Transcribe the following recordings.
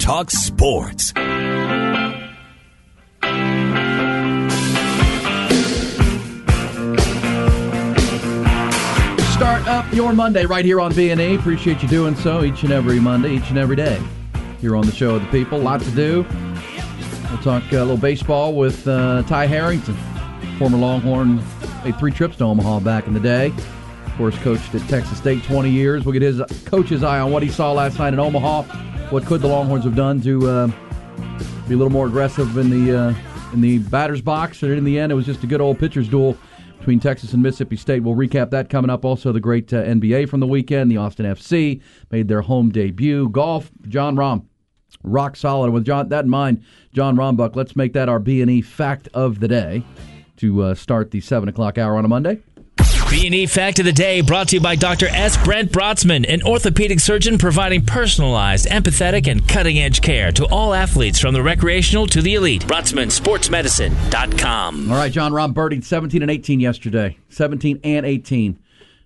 talk sports. Start up your Monday right here on B&E. Appreciate you doing so each and every Monday, each and every day. Here on the Show of the People, lot to do. We'll talk a little baseball with Ty Harrington, former Longhorn. Made 3 trips to Omaha back in the day. Of course, coached at Texas State 20 years. We'll get his coach's eye on what he saw last night in Omaha. What could the Longhorns have done to be a little more aggressive in the batter's box? And in the end, it was just a good old pitcher's duel between Texas and Mississippi State. We'll recap that coming up. Also, the great NBA from the weekend. The Austin FC made their home debut. Golf, Jon Rahm, rock solid. With that in mind, Jon Rahmbuck, let's make that our B&E fact of the day to start the 7 o'clock hour on a Monday. B&E Fact of the Day brought to you by Dr. S. Brent Brotzman, an orthopedic surgeon providing personalized, empathetic, and cutting-edge care to all athletes from the recreational to the elite. BrotzmanSportsMedicine.com. All right, Jon Rahm birdied 17 and 18 yesterday. 17 and 18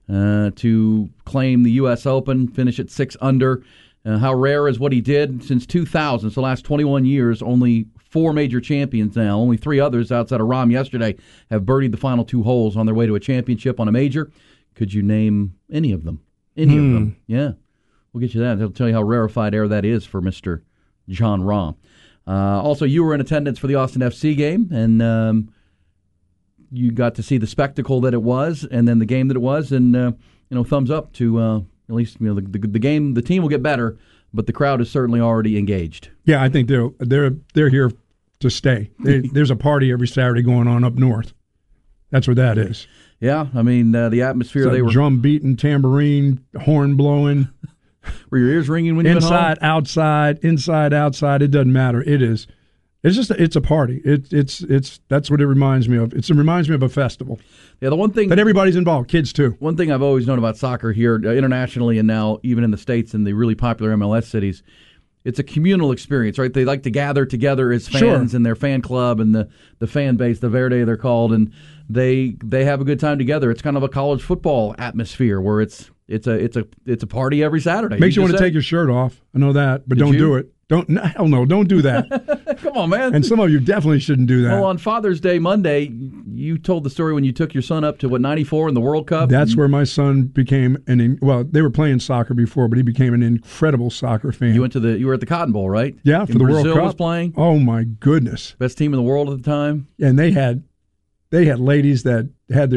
to claim the U.S. Open, finish at 6 under. How rare is what he did since 2000, so the last 21 years, only 4 major champions now. Only 3 others outside of Rahm yesterday have birdied the final 2 holes on their way to a championship on a major. Could you name any of them? Any of them? Yeah. We'll get you that. I'll tell you how rarefied air that is for Mr. Jon Rahm. Also, you were in attendance for the Austin FC game, and you got to see the spectacle that it was, and then the game that it was, and thumbs up to at least the game. The team will get better, but the crowd is certainly already engaged. Yeah, I think they're here to stay. There's a party every Saturday going on up north. That's what that is. Yeah, I mean the atmosphere. So they were drum beating, tambourine, horn blowing. Were your ears ringing when you went home? Inside, outside. It doesn't matter. It is. It's a party. It's that's what it reminds me of. It reminds me of a festival. Yeah, the one thing that everybody's involved, kids too. One thing I've always known about soccer here, internationally and now even in the States and the really popular MLS cities, it's a communal experience, right? They like to gather together as fans in their fan club and the fan base, the Verde they're called, and they have a good time together. It's kind of a college football atmosphere where it's a party every Saturday. Makes you want to take your shirt off. I know that, but don't do it. Hell no, don't do that. Come on, man. And some of you definitely shouldn't do that. Well, on Father's Day Monday, you told the story when you took your son up to, 94 in the World Cup? That's where my son became they were playing soccer before, but he became an incredible soccer fan. You were at the Cotton Bowl, right? Yeah, for the World Cup. Brazil was playing? Oh, my goodness. Best team in the world at the time? And they had ladies that had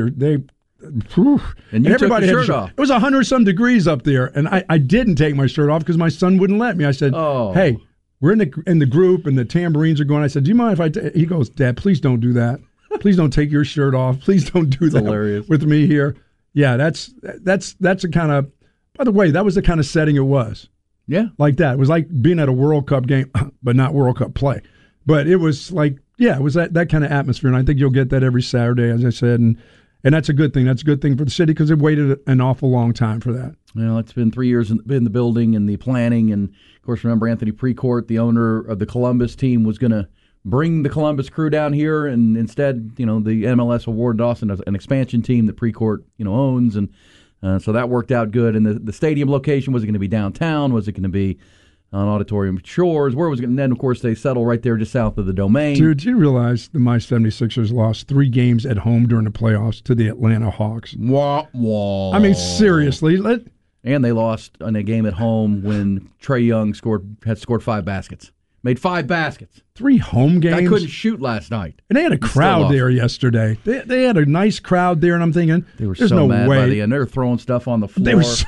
and everybody had a shirt off. It was 100-some degrees up there, and I didn't take my shirt off because my son wouldn't let me. I said, "Hey, we're in the group, and the tambourines are going." I said, "Do you mind if I?" He goes, "Dad, please don't do that. Please don't take your shirt off. Please don't do that hilarious. With me here." Yeah, that's the kind of. By the way, that was the kind of setting it was. Yeah, like that. It was like being at a World Cup game, but not World Cup play. But it was like, it was that kind of atmosphere, and I think you'll get that every Saturday, as I said, and that's a good thing. That's a good thing for the city because they've waited an awful long time for that. Well, it's been 3 years in the building and the planning. And, of course, remember Anthony Precourt, the owner of the Columbus team, was going to bring the Columbus crew down here. And instead, the MLS awarded Austin an expansion team that Precourt, owns. And so that worked out good. And the stadium location, was it going to be downtown? Was it going to be on Auditorium Shores? Where was it going to? And then, of course, they settle right there just south of the Domain. Dude, do you realize the My 76ers lost 3 games at home during the playoffs to the Atlanta Hawks? Wah, wah. I mean, seriously. And they lost in a game at home when Trae Young had scored 5 baskets. Made 5 baskets. 3 home games? I couldn't shoot last night. And they had a crowd there yesterday. They had a nice crowd there, and I'm thinking, they were there's so no mad way. By the end. They were throwing stuff on the floor. They were so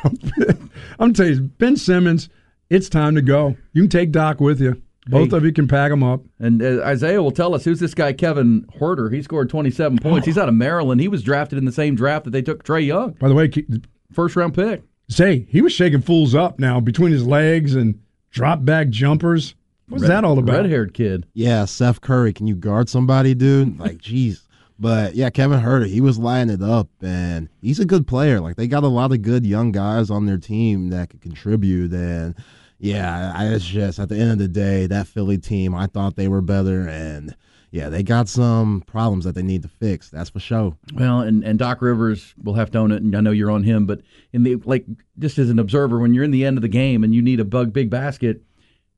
I'm telling you, Ben Simmons, it's time to go. You can take Doc with you. Both of you can pack them up. And Isaiah will tell us, who's this guy, Kevin Huerter? He scored 27 points. He's out of Maryland. He was drafted in the same draft that they took Trae Young. By the way, first-round pick. Say, he was shaking fools up now between his legs and drop-back jumpers. What's that all about? Red-haired kid. Yeah, Seth Curry. Can you guard somebody, dude? Like, jeez. But, yeah, Kevin Huerter, he was lining it up, and he's a good player. Like, they got a lot of good young guys on their team that could contribute, and yeah, it's just at the end of the day, that Philly team, I thought they were better, and yeah, they got some problems that they need to fix. That's for sure. Well, and Doc Rivers will have to own it, and I know you're on him, but just as an observer, when you're in the end of the game and you need a big basket,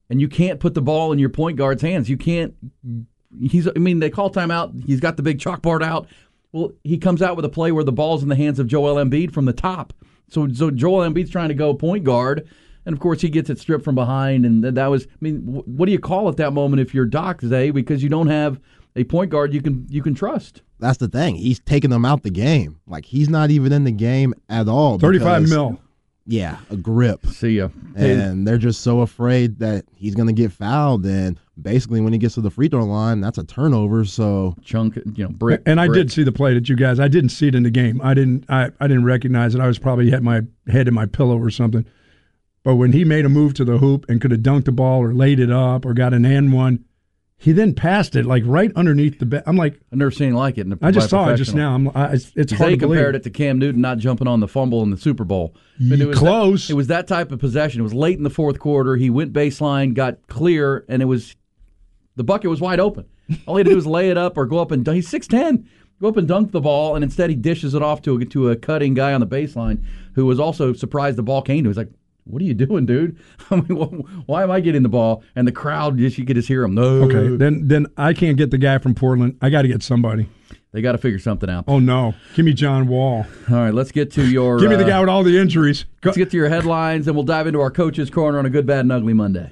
and you can't put the ball in your point guard's hands. You can't. They call timeout. He's got the big chalkboard out. Well, he comes out with a play where the ball's in the hands of Joel Embiid from the top. So Joel Embiid's trying to go point guard, and of course he gets it stripped from behind. And that was, what do you call at that moment if you're Doc, Zay? Because you don't have a point guard you can trust. That's the thing. He's taking them out the game. Like, he's not even in the game at all. 35 mil. Yeah, a grip. See ya. And they're just so afraid that he's going to get fouled. And basically, when he gets to the free throw line, that's a turnover. So brick. And I brick. did see the play that you guys. I didn't see it in the game. I didn't recognize it. I was probably had my head in my pillow or something. But when he made a move to the hoop and could have dunked the ball or laid it up or got an and one, he then passed it like right underneath the I'm like, I've never seen like it. I just saw it just now. It's hard to believe. They compared it to Cam Newton not jumping on the fumble in the Super Bowl. It was close. It was that type of possession. It was late in the fourth quarter. He went baseline, got clear, and the bucket was wide open. All he had to do was lay it up or go up and he's 6'10". Go up and dunk the ball, and instead he dishes it off to a cutting guy on the baseline who was also surprised the ball came to him. He's like, what are you doing, dude? Why am I getting the ball? And the crowd, you could just hear him. No. Okay, then I can't get the guy from Portland. I got to get somebody. They got to figure something out. Oh, no. Give me John Wall. All right, let's get to your... Give me the guy with all the injuries. Let's get to your headlines, and we'll dive into our Coach's Corner on a Good, Bad, and Ugly Monday.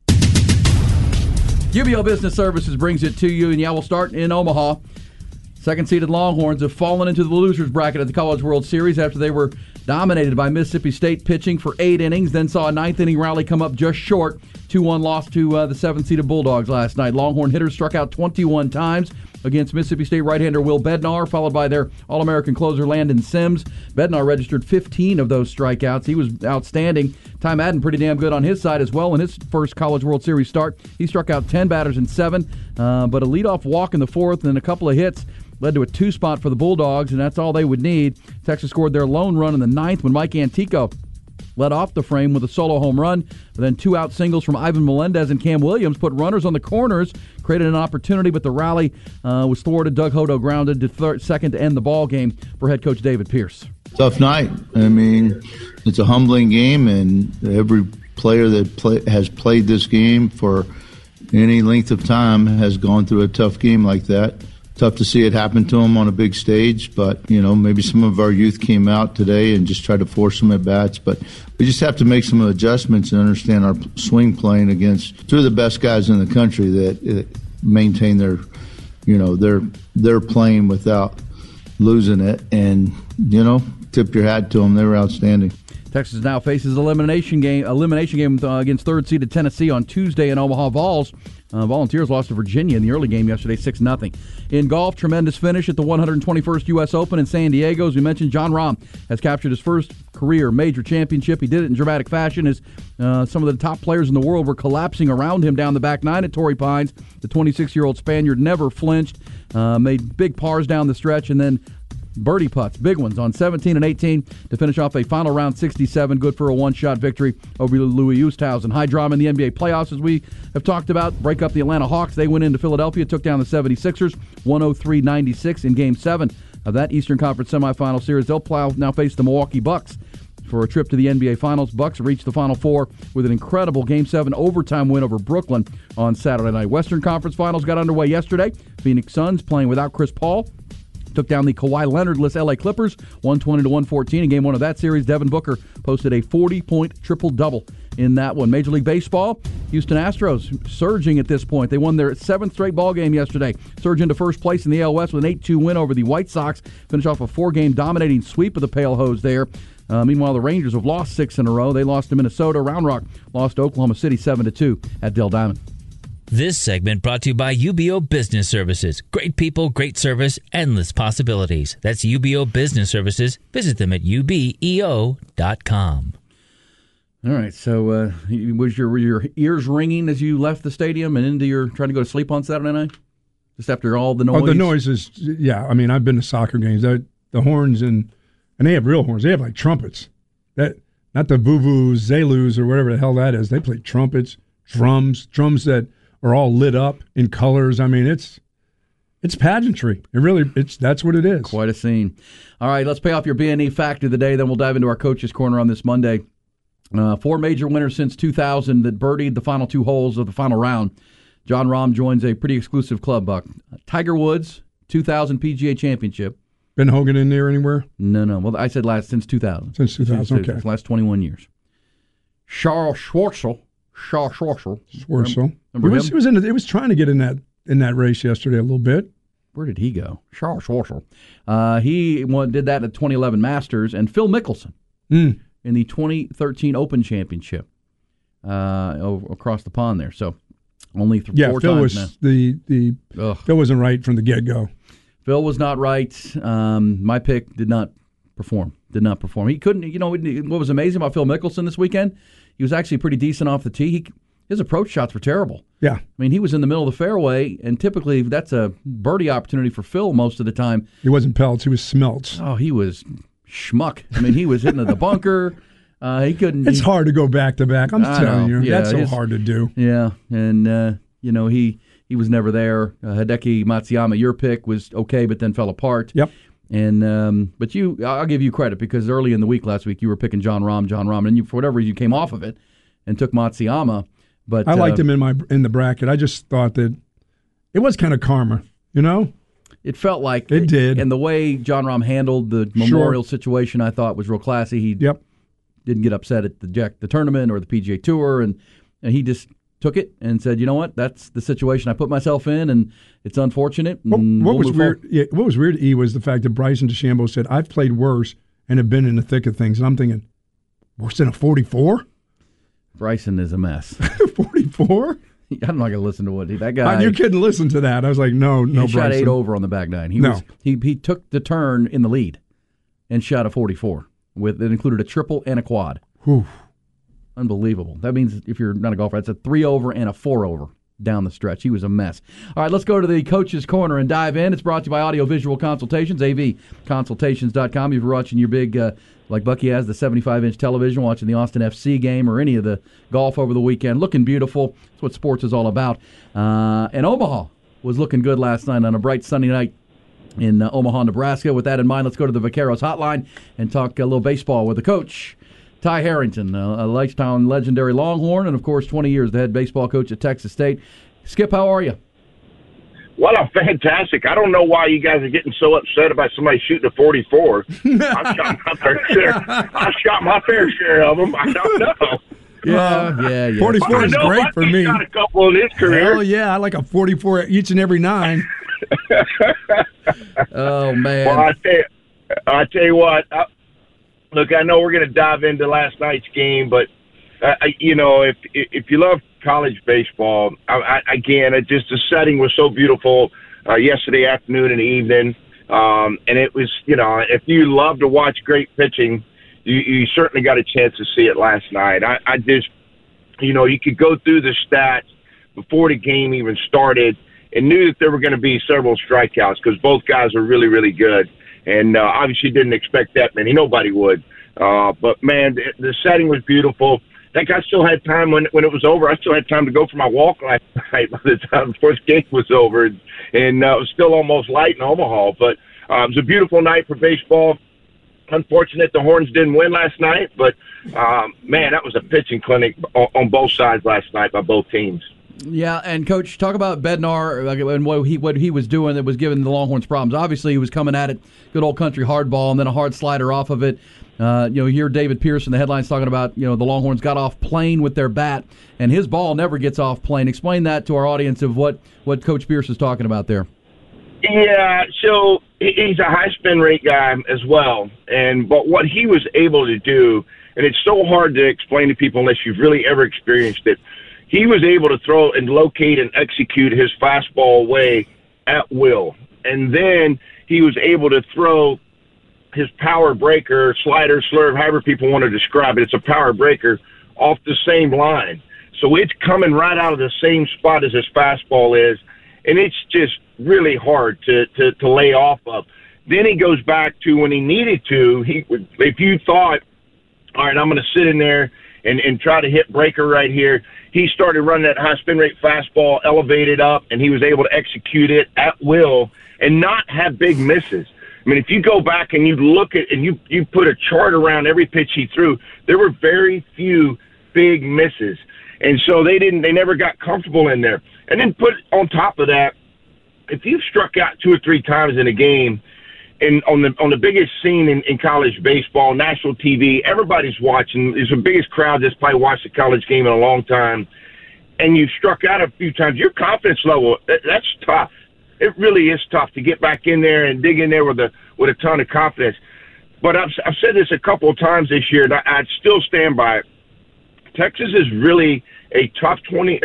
UBEO Business Services brings it to you, and we'll start in Omaha. Second-seeded Longhorns have fallen into the losers bracket at the College World Series after they were dominated by Mississippi State pitching for 8 innings, then saw a ninth-inning rally come up just short. 2-1 loss to the 7th-seeded Bulldogs last night. Longhorn hitters struck out 21 times against Mississippi State right-hander Will Bednar, followed by their All-American closer Landon Sims. Bednar registered 15 of those strikeouts. He was outstanding. Ty Madden pretty damn good on his side as well in his first College World Series start. He struck out 10 batters in 7, but a leadoff walk in the 4th and a couple of hits led to a 2-spot for the Bulldogs, and that's all they would need. Texas scored their lone run in the 9th when Mike Antico led off the frame with a solo home run. But then 2 out singles from Ivan Melendez and Cam Williams put runners on the corners, created an opportunity, but the rally was thwarted. Doug Hodo grounded to second to end the ball game for head coach David Pierce. Tough night. It's a humbling game, and every player that has played this game for any length of time has gone through a tough game like that. Tough to see it happen to them on a big stage, but, maybe some of our youth came out today and just tried to force some at-bats. But we just have to make some adjustments and understand our swing playing against 2 of the best guys in the country that maintain their playing without losing it. And, tip your hat to them. They were outstanding. Texas now faces elimination game against third-seeded Tennessee on Tuesday in Omaha. Volunteers lost to Virginia in the early game yesterday, 6-0. In golf, tremendous finish at the 121st U.S. Open in San Diego. As we mentioned, Jon Rahm has captured his first career major championship. He did it in dramatic fashion as some of the top players in the world were collapsing around him down the back 9 at Torrey Pines. The 26-year-old Spaniard never flinched, made big pars down the stretch, and then birdie putts, big ones, on 17 and 18 to finish off a final round 67. Good for a one-shot victory over Louis Oosthuizen. High drama in the NBA playoffs, as we have talked about. Break up the Atlanta Hawks. They went into Philadelphia, took down the 76ers, 103-96 in Game 7 of that Eastern Conference semifinal series. They'll now face the Milwaukee Bucks for a trip to the NBA Finals. Bucks reached the Final Four with an incredible Game 7 overtime win over Brooklyn on Saturday night. Western Conference Finals got underway yesterday. Phoenix Suns, playing without Chris Paul, took down the Kawhi Leonard-less LA Clippers, 120-114 in Game 1 of that series. Devin Booker posted a 40-point triple-double in that one. Major League Baseball, Houston Astros surging at this point. They won their 7th straight ball game yesterday, surge into first place in the AL West with an 8-2 win over the White Sox, finish off a 4-game dominating sweep of the Pale Hose there. Meanwhile, the Rangers have lost 6 in a row. They lost to Minnesota. Round Rock lost to Oklahoma City 7-2 at Dell Diamond. This segment brought to you by UBEO Business Services. Great people, great service, endless possibilities. That's UBEO Business Services. Visit them at ubeo.com. All right, so was your ears ringing as you left the stadium and into your trying to go to sleep on Saturday night? Just after all the noise? Oh, the noise is, yeah. I've been to soccer games. The horns, and they have real horns. They have like trumpets. Not the vuvuz, zelus, or whatever the hell that is. They play trumpets, drums that are all lit up in colors. It's pageantry. That's what it is. Quite a scene. All right, let's pay off your B&E fact of the day, then we'll dive into our Coach's Corner on this Monday. 4 major winners since 2000 that birdied the final 2 holes of the final round. Jon Rahm joins a pretty exclusive club, Buck. Tiger Woods, 2000 PGA Championship. Ben Hogan in there anywhere? No. Well, I said since 2000. Since 2000, okay. Last 21 years. Charles Schwartzel. Remember him? He was trying to get in that race yesterday a little bit. Where did he go? Charles Schwartzel. He did that at the 2011 Masters, and Phil Mickelson in the 2013 Open Championship across the pond there. So only 4 Phil times now. Phil wasn't right from the get-go. Phil was not right. My pick did not perform. He couldn't. What was amazing about Phil Mickelson this weekend? He was actually pretty decent off the tee. His approach shots were terrible. Yeah. I mean, he was in the middle of the fairway, and typically that's a birdie opportunity for Phil most of the time. He wasn't Peltz. He was Smeltz. Oh, he was schmuck. I mean, he was hitting the bunker. He couldn't. It's hard to go back to back. I'm telling you, yeah, that's so hard to do. Yeah, and he was never there. Hideki Matsuyama, your pick was okay, but then fell apart. Yep. And but I'll give you credit because early in the week last week you were picking Jon Rahm, and for whatever reason you came off of it and took Matsuyama. But I liked him in the bracket. I just thought that it was kind of karma, It felt like it did, and the way Jon Rahm handled the Memorial situation, I thought was real classy. He didn't get upset at the tournament or the PGA Tour, and he just took it and said, "You know what? That's the situation I put myself in, and it's unfortunate." What was weird to E was the fact that Bryson DeChambeau said, "I've played worse and have been in the thick of things," and I'm thinking, worse than a 44? Bryson is a mess. 44? I'm not going to listen to what that guy. You couldn't listen to that. I was like, no, he Bryson. Shot 8 over on the back nine. He took the turn in the lead and shot a 44. It included a triple and a quad. Whew. Unbelievable. That means if you're not a golfer, that's a 3 over and a 4 over down the stretch. He was a mess. All right, let's go to the Coach's Corner and dive in. It's brought to you by Audio Visual Consultations, avconsultations.com. If you're watching your big, like Bucky has, the 75-inch television, watching the Austin FC game or any of the golf over the weekend, looking beautiful. That's what sports is all about. And Omaha was looking good last night on a bright sunny night in Omaha, Nebraska. With that in mind, let's go to the Vaqueros hotline and talk a little baseball with the coach, Ty Harrington, a lifetime legendary Longhorn, and, of course, 20 years the head baseball coach at Texas State. Skip, how are you? Well, I'm fantastic. I don't know why you guys are getting so upset about somebody shooting a 44. I've shot my fair share of them. I don't know. Yeah. 44 is great for me. Got a couple in his career. Hell yeah, I like a 44 each and every 9. Oh, man. Well, I tell you what. Look, I know we're going to dive into last night's game, but if you love college baseball, the setting was so beautiful yesterday afternoon and evening, and it was, if you love to watch great pitching, you certainly got a chance to see it last night. I just, you could go through the stats before the game even started and knew that there were going to be several strikeouts because both guys are really, really good. And obviously didn't expect that many. Nobody would. But, man, the setting was beautiful. I think I still had time when it was over. I still had time to go for my walk last night by the time the first game was over. And it was still almost light in Omaha. But it was a beautiful night for baseball. Unfortunate the Horns didn't win last night. But, man, that was a pitching clinic on both sides last night by both teams. Yeah, and Coach, talk about Bednar and what he was doing that was giving the Longhorns problems. Obviously, he was coming at it, good old country hardball, and then a hard slider off of it. You hear David Pierce in the headlines talking about, the Longhorns got off plane with their bat, and his ball never gets off plane. Explain that to our audience of what Coach Pierce is talking about there. Yeah, so he's a high spin rate guy as well, but what he was able to do, and it's so hard to explain to people unless you've really ever experienced it, he was able to throw and locate and execute his fastball away at will. And then he was able to throw his power breaker, slider, slurve, however people want to describe it. It's a power breaker off the same line. So it's coming right out of the same spot as his fastball is. And it's just really hard to lay off of. Then he goes back to when he needed to. If you thought, all right, I'm going to sit in there and try to hit breaker right here, he started running that high spin rate fastball, elevated up, and he was able to execute it at will and not have big misses. I I mean, if you go back and you look at and you put a chart around every pitch he threw, there were very few big misses. And so they never got comfortable in there. And then put on top of that, if you've struck out 2 or 3 times in a game, and on the biggest scene in college baseball, national TV, everybody's watching. It's the biggest crowd that's probably watched a college game in a long time. And you struck out a few times, your confidence level, that's tough. It really is tough to get back in there and dig in there with a ton of confidence. But I've said this a couple of times this year, and I'd still stand by it. Texas is really a tough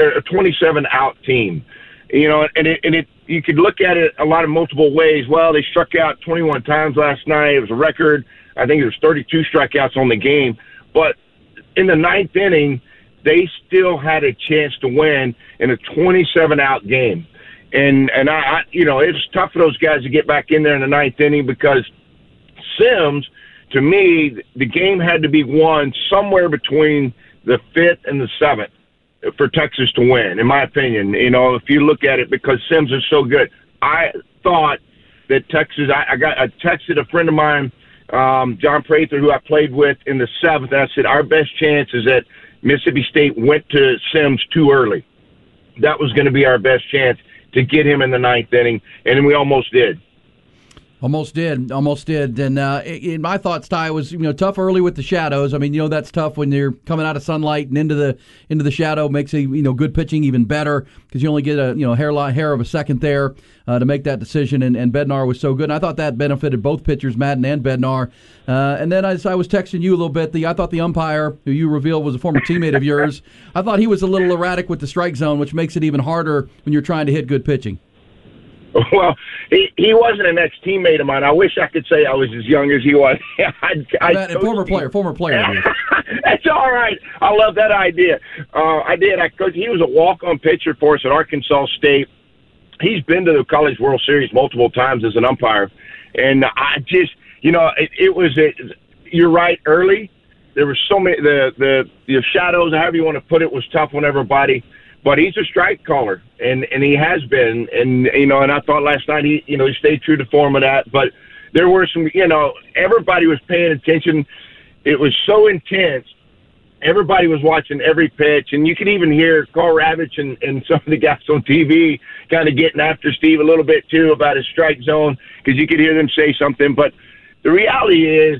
27 out team. You know, and you could look at it a lot of multiple ways. Well, they struck out 21 times last night. It was a record. I think there was 32 strikeouts on the game. But in the 9th inning, they still had a chance to win in a 27-out game. And I you know, it's tough for those guys to get back in there in the 9th inning because Sims, to me, the game had to be won somewhere between the 5th and the 7th. For Texas to win, in my opinion. You know, if you look at it, because Sims is so good. I thought that Texas, I texted a friend of mine, John Prather, who I played with in the 7th, and I said, our best chance is that Mississippi State went to Sims too early. That was going to be our best chance to get him in the 9th inning, and we almost did. Almost did. And in my thoughts, Ty, was tough early with the shadows. I mean, that's tough when you're coming out of sunlight and into the shadow. Makes good pitching even better because you only get a hair of a second there to make that decision. And Bednar was so good. And I thought that benefited both pitchers, Madden and Bednar. And then as I was texting you a little bit, I thought the umpire, who you revealed was a former teammate of yours, I thought he was a little erratic with the strike zone, which makes it even harder when you're trying to hit good pitching. Well, he wasn't an ex-teammate of mine. I wish I could say I was as young as he was. Former player. That's all right. I love that idea. I did. He was a walk-on pitcher for us at Arkansas State. He's been to the College World Series multiple times as an umpire. And I just, you're right, early. There were so many, the shadows, however you want to put it, was tough on everybody. But he's a strike caller, and he has been. And, and I thought last night he stayed true to form of that. But there were some, everybody was paying attention. It was so intense. Everybody was watching every pitch. And you could even hear Carl Ravitch and some of the guys on TV kind of getting after Steve a little bit, too, about his strike zone, because you could hear them say something. But the reality is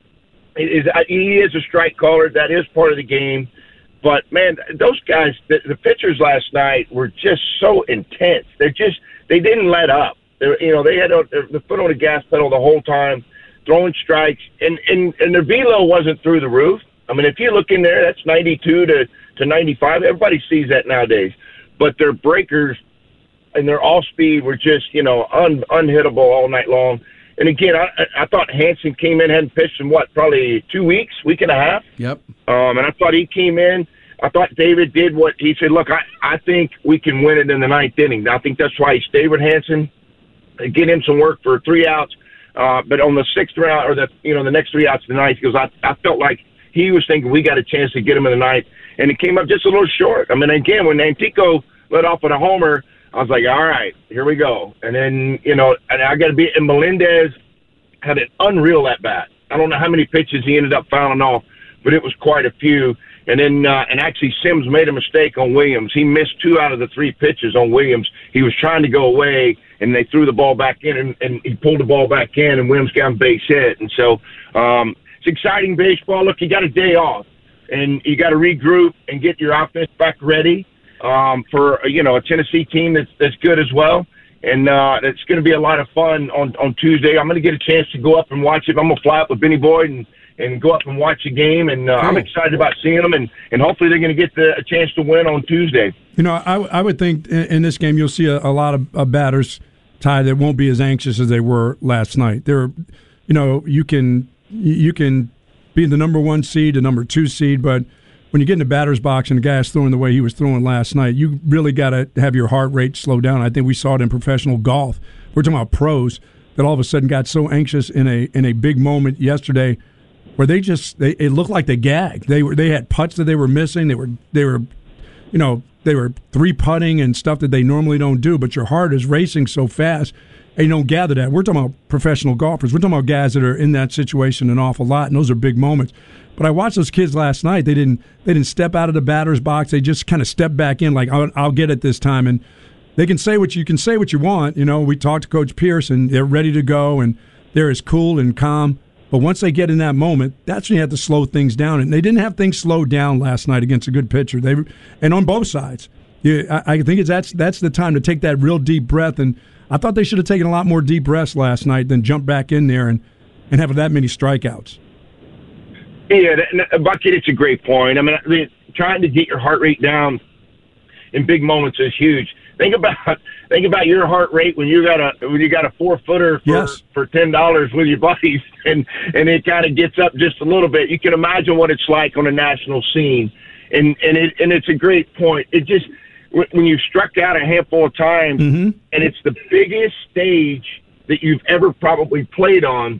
he is a strike caller. That is part of the game. But, man, those guys, the pitchers last night were just so intense. They didn't let up. They had the foot on the gas pedal the whole time, throwing strikes. And their velo wasn't through the roof. I mean, if you look in there, that's 92 to 95. Everybody sees that nowadays. But their breakers and their off-speed were just, unhittable all night long. And, again, I thought Hansen came in, hadn't pitched in, probably 2 weeks, week and a half? Yep. And I thought he came in. I thought David did what he said. Look, I think we can win it in the 9th inning. I think that's why he stayed with Hansen, get him some work for 3 outs. But on the 6th round, or the next 3 outs of the 9th, because I felt like he was thinking we got a chance to get him in the 9th, and it came up just a little short. I mean, again, when Antico led off with a homer, I was like, all right, here we go. And then, and I got to be, and Melendez had an unreal at bat. I don't know how many pitches he ended up fouling off, but it was quite a few. And then, and actually Sims made a mistake on Williams. He missed 2 out of the 3 pitches on Williams. He was trying to go away, and they threw the ball back in, and he pulled the ball back in, and Williams got him base hit. And so it's exciting baseball. Look, you got a day off, and you got to regroup and get your offense back ready for a Tennessee team that's good as well. And it's going to be a lot of fun on Tuesday. I'm going to get a chance to go up and watch it. I'm going to fly up with Benny Boyd and go up and watch the game. And cool. I'm excited about seeing them. And hopefully they're going to get a chance to win on Tuesday. I would think in this game you'll see a lot of batters, Ty, that won't be as anxious as they were last night. You can be the number 1 seed, the number 2 seed, but when you get in the batter's box and the guy's throwing the way he was throwing last night, you really got to have your heart rate slow down. I think we saw it in professional golf. We're talking about pros that all of a sudden got so anxious in a big moment yesterday where it looked like they gagged. They had putts that they were missing. They were 3-putting and stuff that they normally don't do. But your heart is racing so fast. and you don't gather that. We're talking about professional golfers. We're talking about guys that are in that situation an awful lot, and those are big moments. But I watched those kids last night. They didn't step out of the batter's box. They just kind of stepped back in, like I'll get it this time. And they can say what you want. We talked to Coach Pierce, and they're ready to go, and they're as cool and calm. But once they get in that moment, that's when you have to slow things down. And they didn't have things slowed down last night against a good pitcher. And on both sides, I think that's the time to take that real deep breath. And I thought they should have taken a lot more deep breaths last night than jump back in there and have that many strikeouts. Yeah, Bucket, it's a great point. I mean, trying to get your heart rate down in big moments is huge. Think about your heart rate when you got a 4-footer for $10 with your buddies, and it kind of gets up just a little bit. You can imagine what it's like on a national scene, and it's a great point. It just when you've struck out a handful of times, and it's the biggest stage that you've ever probably played on,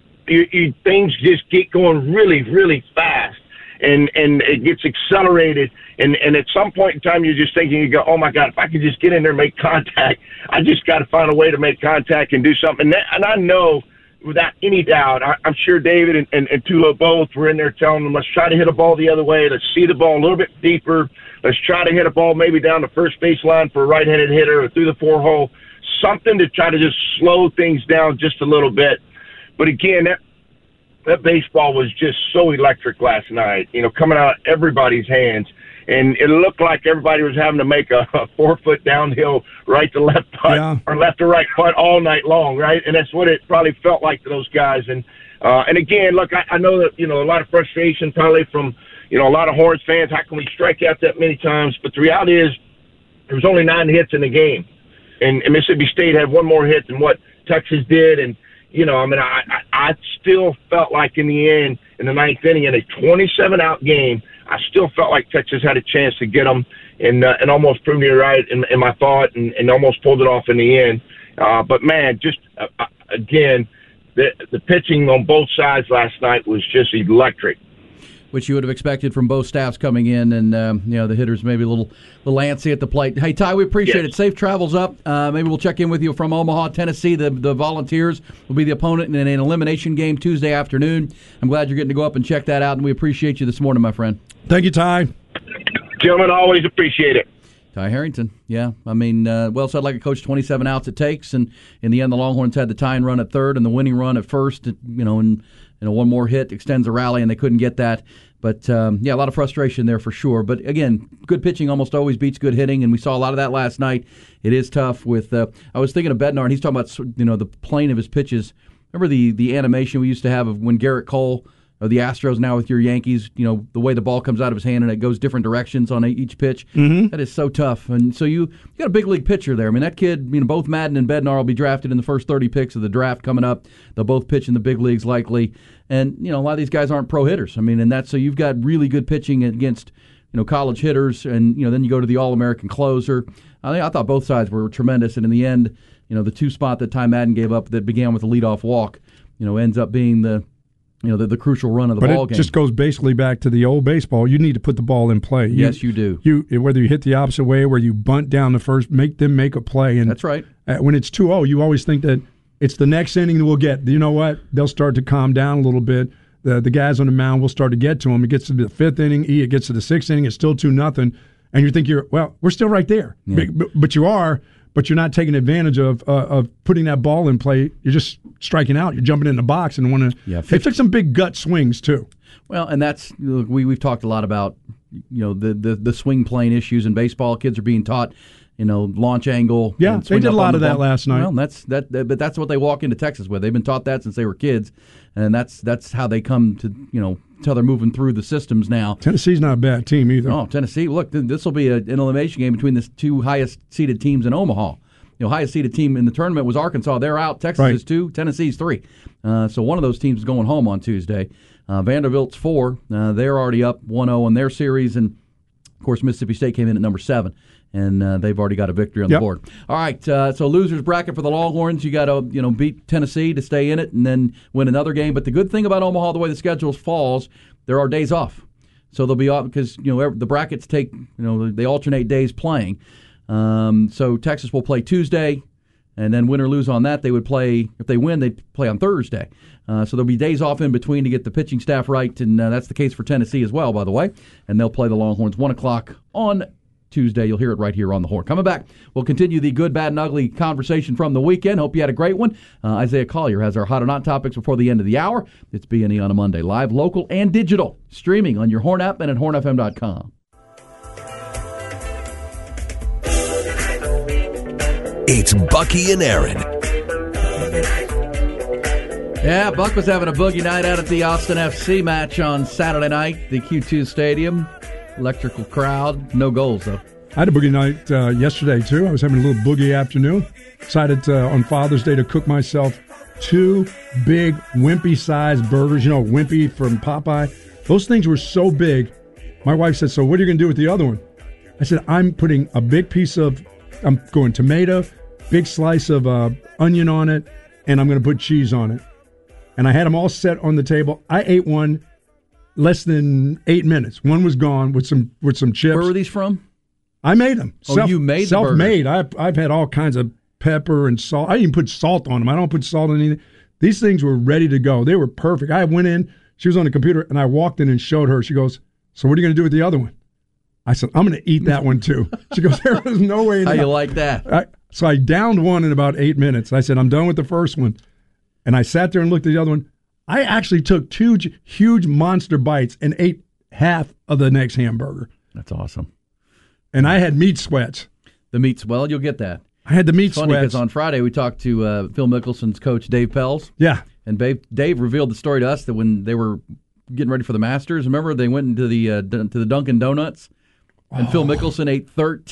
things just get going really, really fast. And it gets accelerated, and at some point in time, you're just thinking, you go, oh, my God, if I could just get in there and make contact, I just got to find a way to make contact and do something. And I know, without any doubt, I'm sure David and Tulo both were in there telling them, let's try to hit a ball the other way. Let's see the ball a little bit deeper. Let's try to hit a ball maybe down the first baseline for a right-handed hitter or through the 4-hole, something to try to just slow things down just a little bit. But, again, that baseball was just so electric last night, coming out of everybody's hands. And it looked like everybody was having to make a 4-foot downhill right to left putt or left to right putt all night long, right? And that's what it probably felt like to those guys. And again, look, I know that, a lot of frustration probably from, a lot of Horns fans. How can we strike out that many times? But the reality is there was only 9 hits in the game. And Mississippi State had one more hit than what Texas did. And, I still felt like in the end, in the 9th inning, in a 27-out game, I still felt like Texas had a chance to get them and almost proved me right in my thought and almost pulled it off in the end. But, man, just, again, the pitching on both sides last night was just electric. Which you would have expected from both staffs coming in, and the hitters maybe a little antsy at the plate. Hey, Ty, we appreciate it. Safe travels up. Maybe we'll check in with you from Omaha, Tennessee. The Volunteers will be the opponent in an elimination game Tuesday afternoon. I'm glad you're getting to go up and check that out, and we appreciate you this morning, my friend. Thank you, Ty. Gentlemen, always appreciate it. Ty Harrington, yeah. I mean, well said like a coach, 27 outs it takes, and in the end the Longhorns had the tying run at third and the winning run at first, and one more hit extends the rally, and they couldn't get that. But, a lot of frustration there for sure. But, again, good pitching almost always beats good hitting, and we saw a lot of that last night. It is tough with I was thinking of Bednar, and he's talking about, the plane of his pitches. Remember the animation we used to have of when Garrett Cole or the Astros now with your Yankees, the way the ball comes out of his hand and it goes different directions on each pitch. Mm-hmm. That is so tough. And so you got a big league pitcher there. I mean, that kid, both Madden and Bednar will be drafted in the first 30 picks of the draft coming up. They'll both pitch in the big leagues likely. And, a lot of these guys aren't pro hitters. I mean, and that's so you've got really good pitching against, college hitters, and, then you go to the All-American closer. I thought both sides were tremendous, and in the end, the 2 spot that Ty Madden gave up that began with a leadoff walk, ends up being the crucial run of the ball game. But it just goes basically back to the old baseball. You need to put the ball in play. Yes, you do. Whether you hit the opposite way, where you bunt down the first, make them make a play. And that's right. When it's 2-0, you always think that it's the next inning that we'll get. You know what? They'll start to calm down a little bit. The guys on the mound will start to get to them. It gets to the 5th inning. It gets to the 6th inning. It's still 2-0. And you think we're still right there. Yeah. But you are. But you're not taking advantage of putting that ball in play. You're just striking out. You're jumping in the box and want to. Yeah, they took some big gut swings too. Well, and that's we've talked a lot about the swing plane issues in baseball. Kids are being taught launch angle. Yeah, they did a lot of that last night. Well, but that's what they walk into Texas with. They've been taught that since they were kids, and that's how they come to how they're moving through the systems now. Tennessee's not a bad team either. Oh, Tennessee! Look, this will be an elimination game between the 2 highest seeded teams in Omaha. Highest seeded team in the tournament was Arkansas. They're out. Texas is 2. Tennessee's 3. So one of those teams is going home on Tuesday. Vanderbilt's 4. They're already up 1-0 in their series, and of course Mississippi State came in at number 7. And they've already got a victory on the board. All right, so losers bracket for the Longhorns. You got to beat Tennessee to stay in it, and then win another game. But the good thing about Omaha, the way the schedule falls, there are days off. So they'll be off because the brackets take they alternate days playing. So Texas will play Tuesday, And then win or lose on that, they would play. If they win, they'd play on Thursday. So there'll be days off in between to get the pitching staff right, and that's the case for Tennessee as well, by the way. And they'll play the Longhorns 1 o'clock on Tuesday. You'll hear it right here on the Horn. Coming back, we'll continue the good, bad, and ugly conversation from the weekend. Hope you had a great one. Isaiah Collier has our hot or not topics before the end of the hour. It's B&E on a Monday, live, local, and digital, streaming on your Horn app and at hornfm.com. It's Bucky and Aaron. Yeah, Buck was having a boogie night out at the Austin FC match on Saturday night, the Q2 Stadium. Electrical crowd, no goals, though. I had a boogie night yesterday, too. I was having a little boogie afternoon. Decided on Father's Day to cook myself 2 big wimpy-sized burgers. You know, Wimpy from Popeye. Those things were so big. My wife said, so what are you going to do with the other one? I said, I'm putting a big piece of, I'm going tomato, big slice of onion on it, and I'm going to put cheese on it. And I had them all set on the table. I ate one less than 8 minutes. One was gone with some chips. Where were these from? I made them. You made the burger? Self-made. I've had all kinds of pepper and salt. I even put salt on them. I don't put salt on anything. These things were ready to go. They were perfect. I went in. She was on the computer, and I walked in and showed her. She goes, so what are you going to do with the other one? I said, I'm going to eat that one too. She goes, there was no way in How you like that? So I downed one in about 8 minutes. I said, I'm done with the first one. And I sat there and looked at the other one. I actually took 2 huge monster bites and ate half of the next hamburger. That's awesome. And I had meat sweats. The meats, well, you'll get that. I had the meat Funny sweats. because on Friday we talked to Phil Mickelson's coach, Dave Pells. Yeah. And Dave revealed the story to us that when they were getting ready for the Masters, remember they went into the Dunkin' Donuts, and Phil Mickelson ate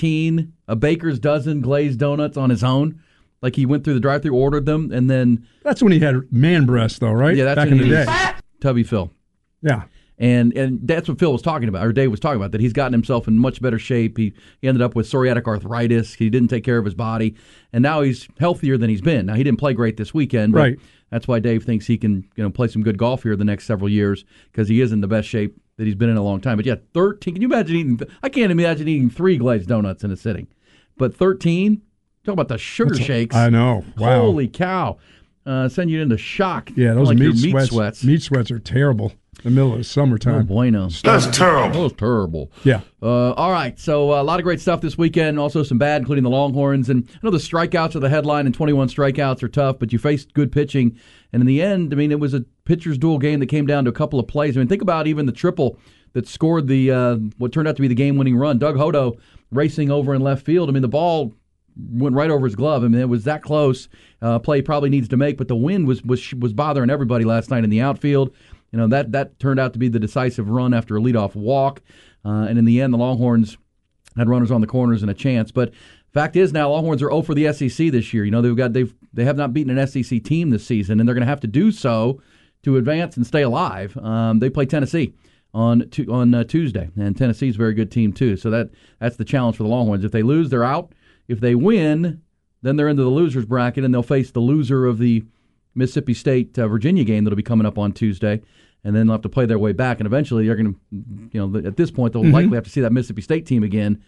13 a baker's dozen glazed donuts on his own. Like he went through the drive-thru, ordered them, and then... That's when he had man breasts, though, right? Yeah, that's back when in the day. Tubby Phil. Yeah. And that's what Phil was talking about, or Dave was talking about, that he's gotten himself in much better shape. He ended up with psoriatic arthritis. He didn't take care of his body, and now he's healthier than he's been. Now, he didn't play great this weekend, but right. That's why Dave thinks he can play some good golf here the next several years, because he is in the best shape that he's been in a long time. But yeah, 13, can you imagine eating, I can't imagine eating 3 glazed donuts in a sitting. But 13, talk about the sugar shakes. I know. Wow. Holy cow. Send you into shock. Yeah, those like meat sweats. Meat sweats are terrible in the middle of summertime. Oh, bueno. That's terrible. That's terrible. Yeah. All right, so a lot of great stuff this weekend, also some bad, including the Longhorns. And I know the strikeouts are the headline, and 21 strikeouts are tough, but you faced good pitching. And in the end, I mean, it was a pitcher's duel game that came down to a couple of plays. I mean, think about even the triple that scored the what turned out to be the game-winning run. Doug Hodo racing over in left field. I mean, the ball went right over his glove. I mean, it was that close. Play probably needs to make, but the wind was bothering everybody last night in the outfield. You know, that turned out to be the decisive run after a leadoff walk. And in the end, the Longhorns had runners on the corners and a chance. But fact is now, Longhorns are 0 for the SEC this year. You know, they have not beaten an SEC team this season, and they're going to have to do so to advance and stay alive. They play Tennessee on Tuesday, and Tennessee's a very good team too. So that's the challenge for the Longhorns. If they lose, they're out. If they win, then they're into the losers bracket, and they'll face the loser of the Mississippi State Virginia game that'll be coming up on Tuesday, and then they'll have to play their way back. And eventually, they're going to, at this point, they'll likely have to see that Mississippi State team again.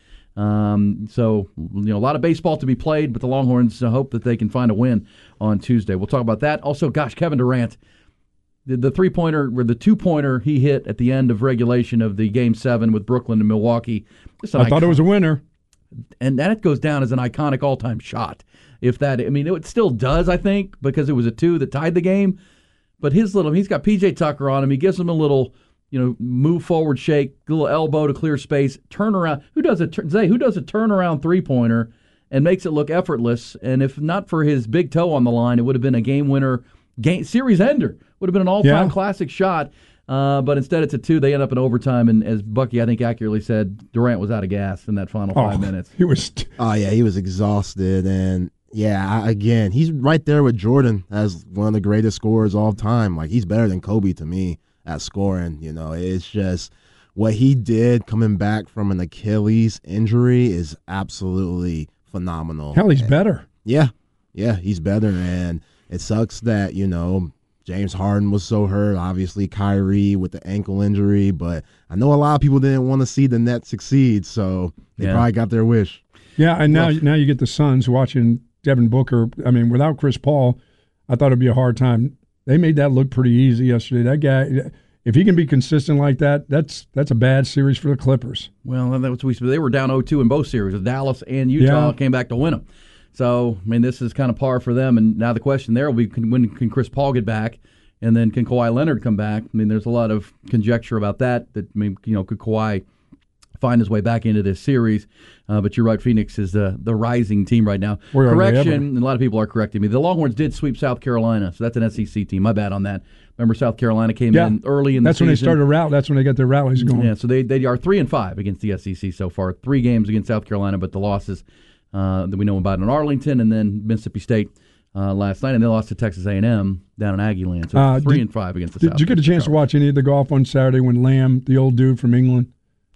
So, a lot of baseball to be played, but the Longhorns hope that they can find a win on Tuesday. We'll talk about that. Also, gosh, Kevin Durant, the 3-pointer or the 2-pointer he hit at the end of regulation of the Game 7 with Brooklyn and Milwaukee. I thought it was a winner. And that goes down as an iconic all-time shot. It still does, I think, because it was a 2 that tied the game. But he's got P.J. Tucker on him. He gives him a little, move forward shake, a little elbow to clear space, turn around. Who does a turnaround 3-pointer and makes it look effortless? And if not for his big toe on the line, it would have been a game winner, series ender. Would have been an all-time classic shot. But instead it's a 2. They end up in overtime, and as Bucky, I think, accurately said, Durant was out of gas in that final 5 minutes. He was exhausted, and again, he's right there with Jordan as one of the greatest scorers of all time. Like, he's better than Kobe to me at scoring. It's just what he did coming back from an Achilles injury is absolutely phenomenal. Hell, he's better. Yeah, he's better, and it sucks that, James Harden was so hurt, obviously Kyrie with the ankle injury, but I know a lot of people didn't want to see the Nets succeed, so they probably got their wish. Yeah, and now you get the Suns watching Devin Booker. I mean, without Chris Paul, I thought it'd be a hard time. They made that look pretty easy yesterday. That guy, if he can be consistent like that, that's a bad series for the Clippers. Well, they were down 0-2 in both series. Dallas and Utah came back to win them. So, I mean, this is kind of par for them. And now the question there will be, when can Chris Paul get back? And then can Kawhi Leonard come back? I mean, there's a lot of conjecture about that. I mean, could Kawhi find his way back into this series? But you're right, Phoenix is the rising team right now. Correction, and a lot of people are correcting me. The Longhorns did sweep South Carolina, so that's an SEC team. My bad on that. Remember, South Carolina came in early in the season. That's when they started a route. That's when they got their rallies going. Yeah, so they are 3-5 against the SEC so far. 3 games against South Carolina, but the losses that we know about in Arlington and then Mississippi State last night, and they lost to Texas A&M down in Aggie Land. So 3-5 against the South. Did you get a chance to watch any of the golf on Saturday when Lamb, the old dude from England,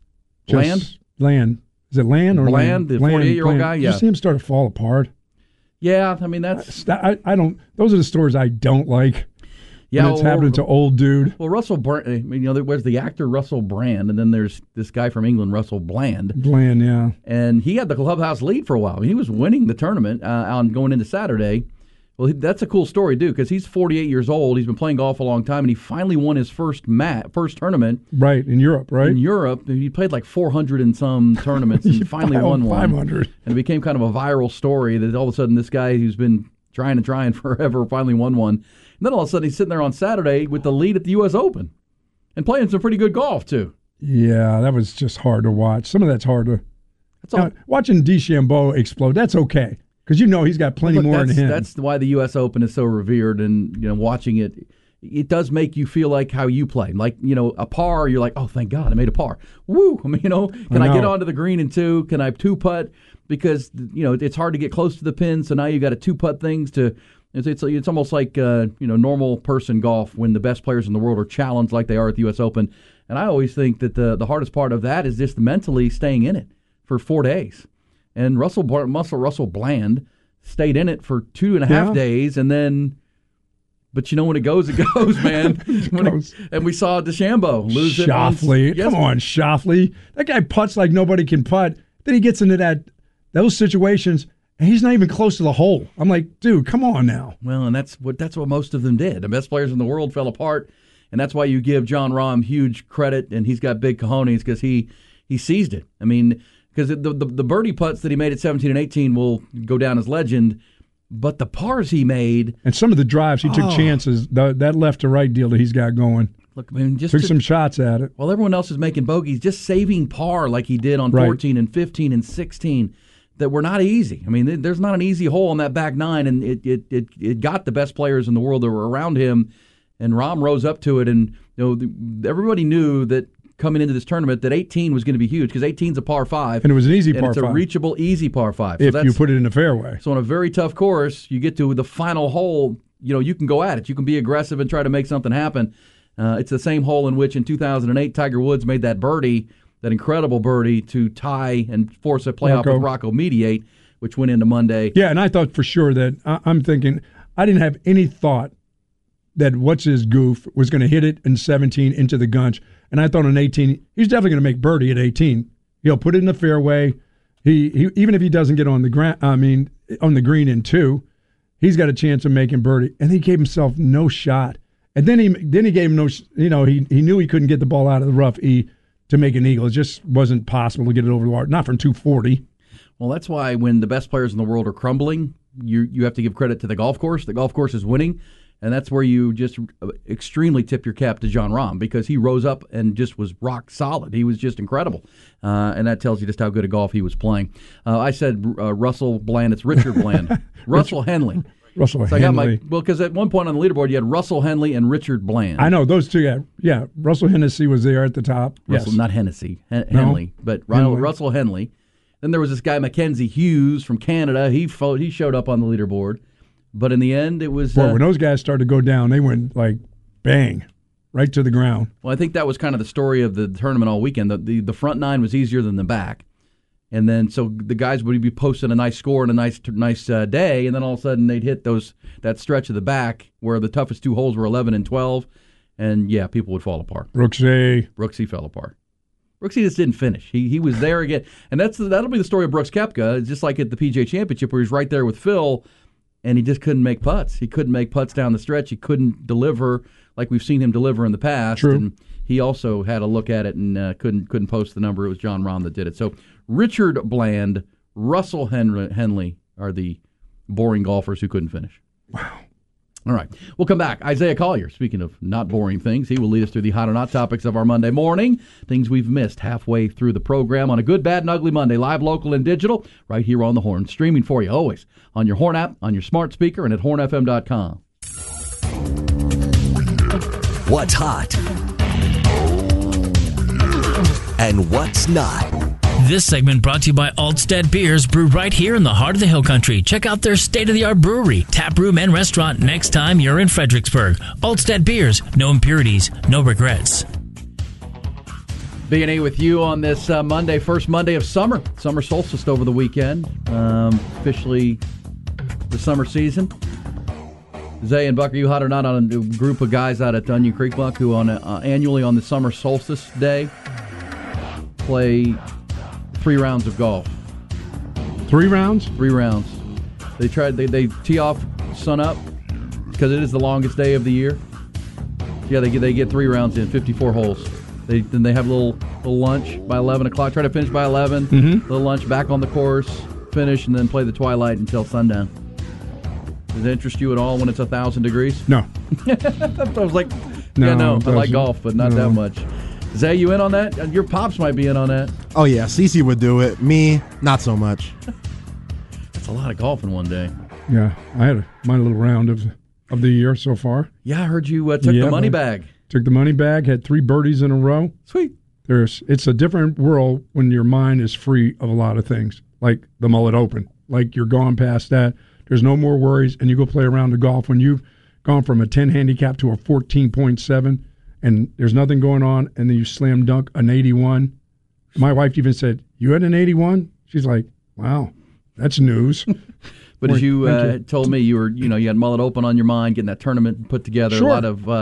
Land. Is it Land or Bland, the 48-year-old guy? Yeah. You see him start to fall apart. Yeah, I mean that's. I don't. Those are the stories I don't like. Yeah, when it's happening to old dude. Well, Russell Brand. I mean, there's the actor Russell Brand, and then there's this guy from England, Russell Bland. Bland, yeah. And he had the clubhouse lead for a while. I mean, he was winning the tournament on going into Saturday. Well, that's a cool story, dude, because he's 48 years old. He's been playing golf a long time, and he finally won his first tournament. Right, in Europe, right? In Europe. He played like 400 and some tournaments, and he finally won one. 500. And it became kind of a viral story that all of a sudden this guy who's been trying forever finally won one. And then all of a sudden he's sitting there on Saturday with the lead at the U.S. Open and playing some pretty good golf, too. Yeah, that was just hard to watch. Some of that's hard to... watching DeChambeau explode, that's okay. Because he's got plenty more in him. That's why the U.S. Open is so revered, and watching it does make you feel like how you play. Like a par, you're like, oh, thank God, I made a par. Woo! I mean, can I get onto the green in 2? Can I 2-putt? Because it's hard to get close to the pin, so now you got to 2-putt things to. It's almost like normal person golf when the best players in the world are challenged like they are at the U.S. Open. And I always think that the hardest part of that is just mentally staying in it for 4 days. And Russell Bland stayed in it for 2.5 days, and then, but when it goes, it goes, man. And we saw DeChambeau lose it. Schauffele, come on, Schauffele. That guy putts like nobody can putt. Then he gets into those situations, and he's not even close to the hole. I'm like, dude, come on now. Well, and that's what most of them did. The best players in the world fell apart, and that's why you give Jon Rahm huge credit, and he's got big cojones because he seized it. I mean, because the birdie putts that he made at 17 and 18 will go down as legend, but the pars he made... And some of the drives, he took chances. That left to right deal that he's got going. Look, I mean, took some shots at it. While everyone else is making bogeys, just saving par like he did on 14 and 15 and 16, that were not easy. I mean, there's not an easy hole on that back nine, and it got the best players in the world that were around him, and Rahm rose up to it, and everybody knew that coming into this tournament that 18 was going to be huge because 18's a par 5. And it was an easy par 5. It's a reachable, easy par 5. If you put it in the fairway. So on a very tough course, you get to the final hole, you can go at it. You can be aggressive and try to make something happen. It's the same hole in which in 2008 Tiger Woods made that birdie, that incredible birdie to tie and force a playoff with Rocco Mediate, which went into Monday. Yeah, and I thought for sure that I'm thinking I didn't have any thought that what's his goof was going to hit it in 17 into the gunch. And I thought on 18, he's definitely going to make birdie at 18. He'll put it in the fairway. He even if he doesn't get on the green in 2, he's got a chance of making birdie. And he gave himself no shot. And then he gave him no. He knew he couldn't get the ball out of the rough to make an eagle. It just wasn't possible to get it over the water. Not from 240. Well, that's why when the best players in the world are crumbling, you have to give credit to the golf course. The golf course is winning. And that's where you just extremely tip your cap to Jon Rahm because he rose up and just was rock solid. He was just incredible. And that tells you just how good a golf he was playing. I said Russell Bland. It's Richard Bland. Russell Henley. Russell Henley. Because at one point on the leaderboard you had Russell Henley and Richard Bland. I know, those two. Yeah. Russell Hennessy was there at the top. Not Hennessy. Henley. But Russell Henley. Then there was this guy, Mackenzie Hughes from Canada. He showed up on the leaderboard. But in the end, it was... when those guys started to go down, they went like, bang, right to the ground. Well, I think that was kind of the story of the tournament all weekend. The front nine was easier than the back. And then so the guys would be posting a nice score and a nice day, and then all of a sudden they'd hit that stretch of the back where the toughest 2 holes were 11 and 12, and, people would fall apart. Brooksy fell apart. Brooksy just didn't finish. He was there again. And that'll be the story of Brooks Koepka, just like at the PGA Championship where he's right there with Phil, and he just couldn't make putts. He couldn't make putts down the stretch. He couldn't deliver like we've seen him deliver in the past. True. And he also had a look at it and couldn't post the number. It was Jon Rahm that did it. So Richard Bland, Russell Henley are the boring golfers who couldn't finish. Wow. All right. We'll come back. Isaiah Collier, speaking of not boring things, he will lead us through the hot or not topics of our Monday morning, things we've missed halfway through the program on a good, bad, and ugly Monday, live, local, and digital, right here on the Horn. Streaming for you always on your Horn app, on your smart speaker, and at hornfm.com. What's hot and what's not. This segment brought to you by Altstead Beers, brewed right here in the heart of the Hill Country. Check out their state-of-the-art brewery, tap room, and restaurant next time you're in Fredericksburg. Altstead Beers, no impurities, no regrets. B&A with you on this Monday, first Monday of summer. Summer solstice over the weekend. Officially the summer season. Zay and Buck, are you hot or not on a group of guys out at Onion Creek, Buck, who annually on the summer solstice day play 3 rounds of golf? 3 rounds? 3 rounds. They tee off sun up because it is the longest day of the year. Yeah, they get 3 rounds in, 54 holes. Then they have a little lunch by 11 o'clock. Try to finish by 11. Little lunch, back on the course, finish, and then play the twilight until sundown. Does it interest you at all when it's 1,000 degrees? No. I was like, no, I like golf, but not that much. Zay, you in on that? Your pops might be in on that. Oh, yeah. Cece would do it. Me, not so much. That's a lot of golf in one day. Yeah. I had my little round of the year so far. Yeah, I heard you took the money bag. Took the money bag, had 3 birdies in a row. Sweet. It's a different world when your mind is free of a lot of things, like the Mullet Open. Like you're gone past that. There's no more worries, and you go play around the golf when you've gone from a 10 handicap to a 14.7, and there's nothing going on, and then you slam dunk an 81. My wife even said, "You had an 81?" She's like, "Wow, that's news." But as you told me, you had Mullet Open on your mind, getting that tournament put together. Sure. A lot of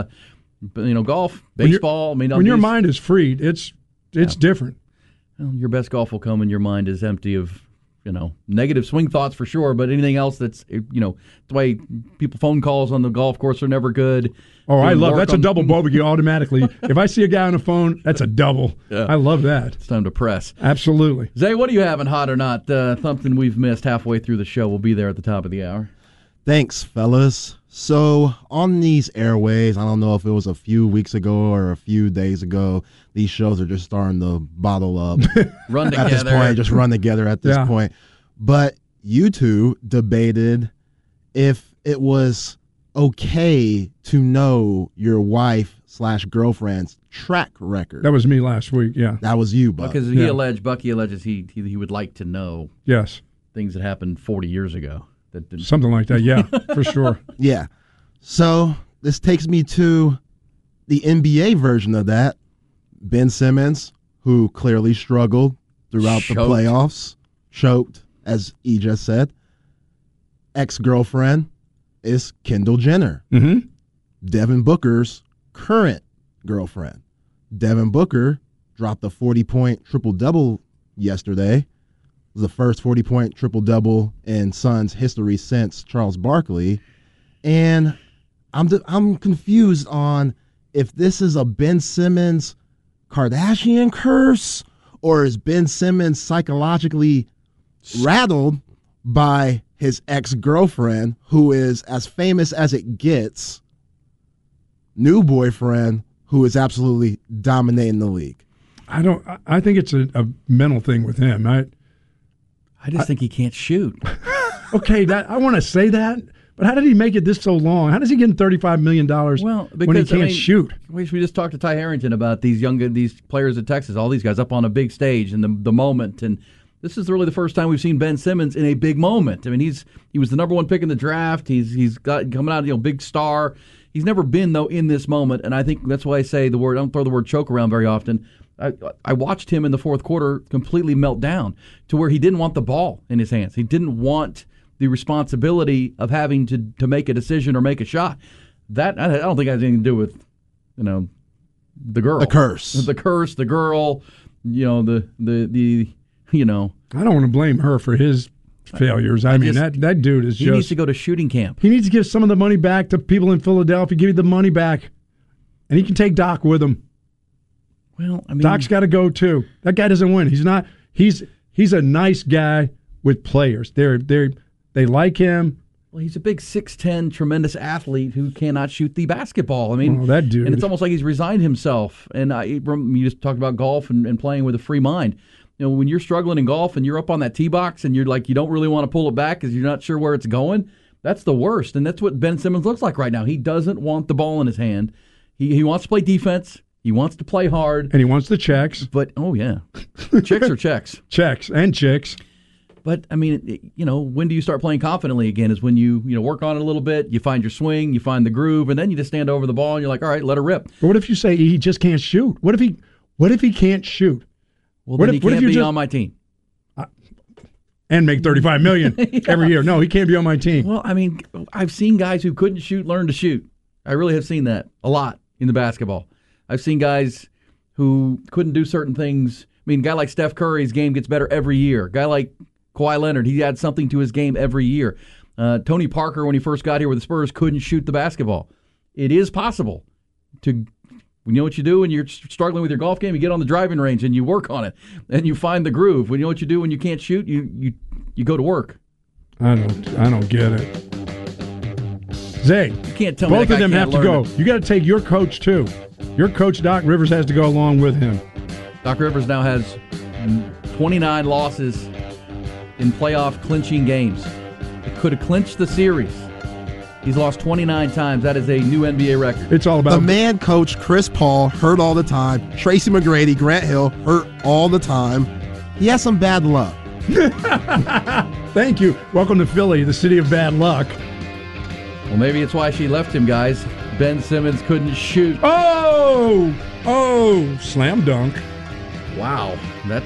golf, baseball. When your mind is freed, it's different. Well, your best golf will come when your mind is empty of negative swing thoughts for sure, but anything else that's the way phone calls on the golf course are never good. Oh, I love that's a double bogey automatically. If I see a guy on the phone, that's a double. Yeah. I love that. It's time to press. Absolutely. Zay, what do you have in hot or not? Something we've missed halfway through the show. We'll be there at the top of the hour. Thanks, fellas. So on these airways, I don't know if it was a few weeks ago or a few days ago, these shows are just starting to bottle up. Run together. At this point, just run together at this point. But you two debated if it was okay to know your wife/girlfriend's track record. That was me last week, yeah. That was you, Buck. Because Bucky alleges he would like to know things that happened 40 years ago. Something like that, yeah, for sure. Yeah. So this takes me to the NBA version of that. Ben Simmons, who clearly struggled throughout the playoffs, choked, as E just said. Ex-girlfriend is Kendall Jenner. Mm-hmm. Devin Booker's current girlfriend. Devin Booker dropped a 40-point triple-double yesterday. It was the first 40-point triple-double in Suns history since Charles Barkley. And I'm confused on if this is a Ben Simmons Kardashian curse or is Ben Simmons psychologically rattled by his ex-girlfriend, who is as famous as it gets, new boyfriend who is absolutely dominating the league. I think it's a mental thing with him. I just think he can't shoot. Okay, I want to say that, but how did he make it this so long? How does he get $35 million when he can't shoot? We just talked to Ty Harrington about these players at Texas, all these guys up on a big stage and the moment. And this is really the first time we've seen Ben Simmons in a big moment. I mean, he was the number 1 pick in the draft. He's got coming out, big star. He's never been though in this moment, and I think that's why I say the word. I don't throw the word choke around very often. I watched him in the fourth quarter completely melt down to where he didn't want the ball in his hands. He didn't want the responsibility of having to make a decision or make a shot. That I don't think has anything to do with the girl. The curse. The girl, the I don't want to blame her for his failures. I mean, that dude is he needs to go to shooting camp. He needs to give some of the money back to people in Philadelphia. Give you the money back, and he can take Doc with him. Well, I mean, Doc's got to go too. That guy doesn't win. He's not. He's a nice guy with players. They like him. Well, he's a big 6'10", tremendous athlete who cannot shoot the basketball. I mean, that dude. And it's almost like he's resigned himself. And you just talked about golf and playing with a free mind. When you're struggling in golf and you're up on that tee box and you're like, you don't really want to pull it back because you're not sure where it's going, that's the worst. And that's what Ben Simmons looks like right now. He doesn't want the ball in his hand. He wants to play defense. He wants to play hard. And he wants the checks. But, oh, yeah. Chicks are checks. Checks and chicks. But, I mean, when do you start playing confidently again is when you work on it a little bit, you find your swing, you find the groove, and then you just stand over the ball and you're like, all right, let her rip. But what if you say he just can't shoot? What if he can't shoot? Well, then he can't be on my team. And make $35 million every year. No, he can't be on my team. Well, I mean, I've seen guys who couldn't shoot learn to shoot. I really have seen that a lot in the basketball. I've seen guys who couldn't do certain things. I mean, a guy like Steph Curry's game gets better every year. A guy like Kawhi Leonard, he adds something to his game every year. Tony Parker, when he first got here with the Spurs, couldn't shoot the basketball. It is possible to, you know what you do when you're struggling with your golf game? You get on the driving range and you work on it, and you find the groove. When you know what you do when you can't shoot? You go to work. I don't get it. Zay, you can't tell me both of them have to go. It. You got to take your coach too. Your coach Doc Rivers has to go along with him. Doc Rivers now has 29 losses in playoff clinching games. It could have clinched the series. He's lost 29 times. That is a new NBA record. It's all about the man coach Chris Paul, hurt all the time. Tracy McGrady, Grant Hill, hurt all the time. He has some bad luck. Thank you. Welcome to Philly, the city of bad luck. Well, maybe it's why she left him, guys. Ben Simmons couldn't shoot. Oh, slam dunk. Wow.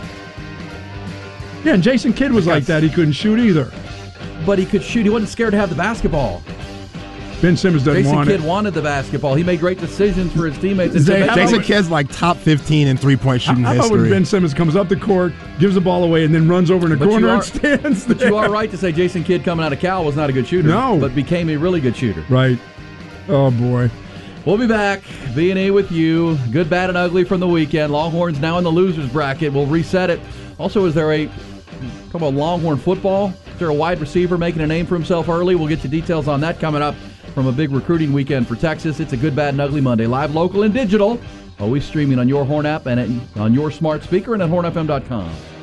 Yeah, and Jason Kidd was like that. He couldn't shoot either. But he could shoot. He wasn't scared to have the basketball. Ben Simmons doesn't want it. Jason Kidd wanted the basketball. He made great decisions for his teammates. Jason Kidd's like top 15 in three-point shooting history. How about when Ben Simmons comes up the court, gives the ball away, and then runs over in the corner and stands there? But you are right to say Jason Kidd coming out of Cal was not a good shooter. No. But became a really good shooter. Right. Oh, boy. We'll be back. B&E with you. Good, bad, and ugly from the weekend. Longhorns now in the losers bracket. We'll reset it. Also, is there talk about Longhorn football? Is there a wide receiver making a name for himself early? We'll get you details on that coming up from a big recruiting weekend for Texas. It's a Good, Bad, and Ugly Monday. Live, local, and digital. Always streaming on your Horn app and on your smart speaker and at hornfm.com.